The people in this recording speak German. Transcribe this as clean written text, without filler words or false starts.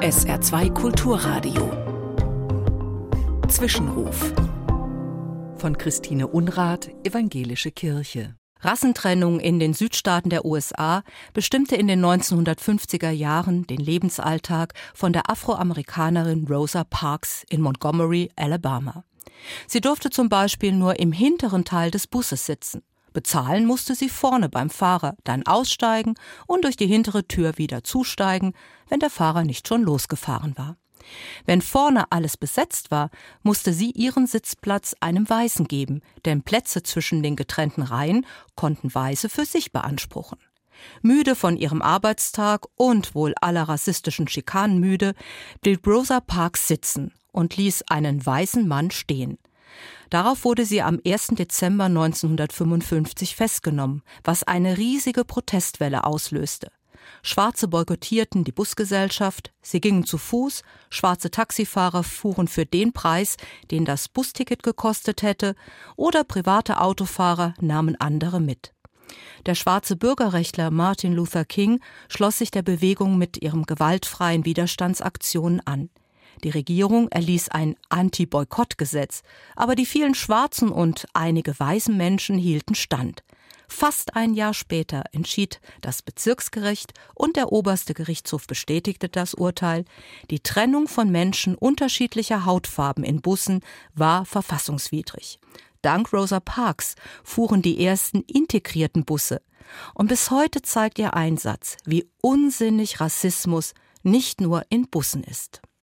SR2 Kulturradio. Zwischenruf. Von Christine Unrath, Evangelische Kirche. Rassentrennung in den Südstaaten der USA bestimmte in den 1950er Jahren den Lebensalltag von der Afroamerikanerin Rosa Parks in Montgomery, Alabama. Sie durfte zum Beispiel nur im hinteren Teil des Busses sitzen. Bezahlen musste sie vorne beim Fahrer, dann aussteigen und durch die hintere Tür wieder zusteigen, wenn der Fahrer nicht schon losgefahren war. Wenn vorne alles besetzt war, musste sie ihren Sitzplatz einem Weißen geben, denn Plätze zwischen den getrennten Reihen konnten Weiße für sich beanspruchen. Müde von ihrem Arbeitstag und wohl aller rassistischen Schikanen müde, blieb Rosa Parks sitzen und ließ einen weißen Mann stehen. Darauf wurde sie am 1. Dezember 1955 festgenommen, was eine riesige Protestwelle auslöste. Schwarze boykottierten die Busgesellschaft, sie gingen zu Fuß, schwarze Taxifahrer fuhren für den Preis, den das Busticket gekostet hätte, oder private Autofahrer nahmen andere mit. Der schwarze Bürgerrechtler Martin Luther King schloss sich der Bewegung mit ihren gewaltfreien Widerstandsaktionen an. Die Regierung erließ ein Anti-Boykott-Gesetz, aber die vielen schwarzen und einige weißen Menschen hielten stand. Fast ein Jahr später entschied das Bezirksgericht und der oberste Gerichtshof bestätigte das Urteil, die Trennung von Menschen unterschiedlicher Hautfarben in Bussen war verfassungswidrig. Dank Rosa Parks fuhren die ersten integrierten Busse. Und bis heute zeigt ihr Einsatz, wie unsinnig Rassismus nicht nur in Bussen ist.